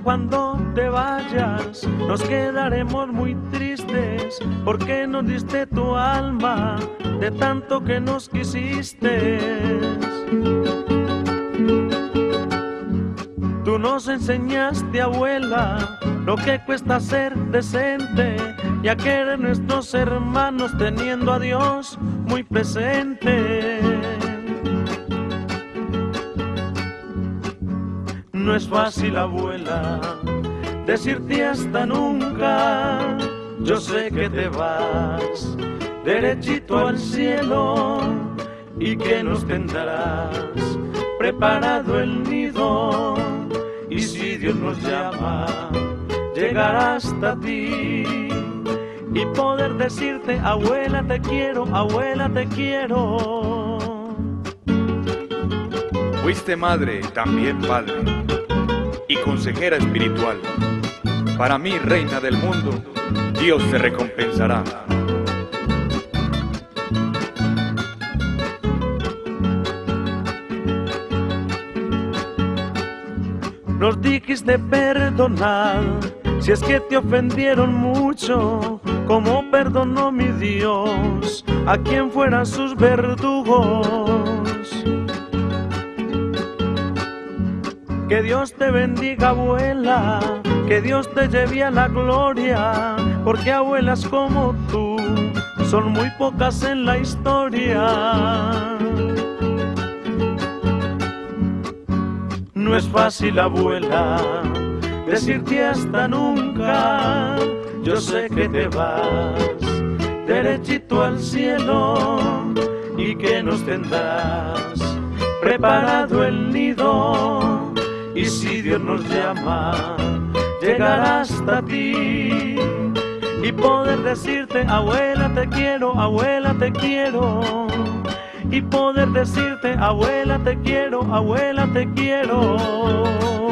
cuando te vayas nos quedaremos muy tristes, porque nos diste tu alma de tanto que nos quisiste. Tú nos enseñaste, abuela, lo que cuesta ser decente y a querer nuestros hermanos teniendo a Dios muy presente. No es fácil, abuela, decirte hasta nunca. Yo sé que te vas derechito al cielo y que nos tendrás preparado el nido. Y si Dios nos llama, llegar hasta ti y poder decirte, abuela te quiero, abuela te quiero. Fuiste madre, también padre, y consejera espiritual. Para mí, reina del mundo, Dios te recompensará. Nos dijiste perdonar si es que te ofendieron mucho, como perdonó mi Dios a quien fueran sus verdugos. Que Dios te bendiga, abuela, que Dios te lleve a la gloria, porque abuelas como tú son muy pocas en la historia. No es fácil, abuela, decirte hasta nunca. Yo sé que te vas derechito al cielo y que nos tendrás preparado el nido. Y si Dios nos llama, llegar hasta ti y poder decirte, abuela te quiero, abuela te quiero. Y poder decirte, abuela te quiero, abuela te quiero.